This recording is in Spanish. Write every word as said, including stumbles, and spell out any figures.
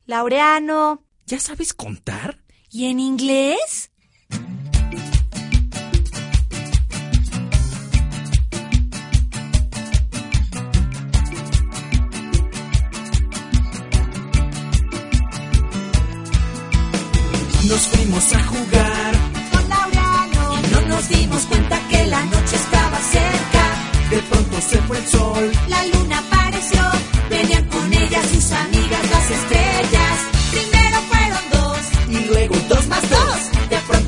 Laureano. ¿Ya sabes contar? ¿Y en inglés? Nos fuimos a jugar con Laureano y no nos dimos cuenta que la noche estaba cerca. De pronto se fue el sol, la luna